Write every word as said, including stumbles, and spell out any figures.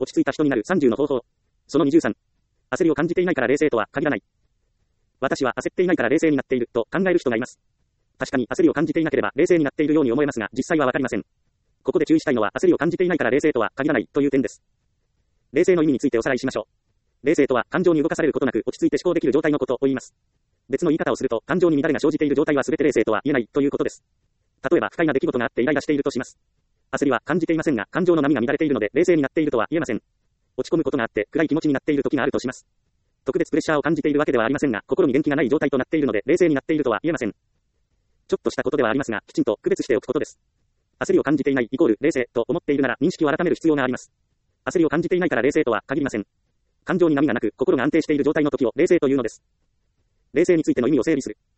落ち着いた人になるさんじゅうの方法。そのにじゅうさん。焦りを感じていないから冷静とは限らない。私は焦っていないから冷静になっていると考える人がいます。確かに焦りを感じていなければ冷静になっているように思えますが、実際はわかりません。ここで注意したいのは焦りを感じていないから冷静とは限らないという点です。冷静の意味についておさらいしましょう。冷静とは感情に動かされることなく落ち着いて思考できる状態のことを言います。別の言い方をすると、感情に乱れが生じている状態は全て冷静とは言えないということです。例えば不快な出来事があってイライラしているとします。焦りは感じていませんが、感情の波が乱れているので冷静になっているとは言えません。落ち込むことがあって暗い気持ちになっている時があるとします。特別プレッシャーを感じているわけではありませんが、心に元気がない状態となっているので冷静になっているとは言えません。ちょっとしたことではありますが、きちんと区別しておくことです。焦りを感じていないイコール冷静と思っているなら認識を改める必要があります。焦りを感じていないから冷静とは限りません。感情に波がなく心が安定している状態の時を冷静というのです。冷静についての意味を整理する。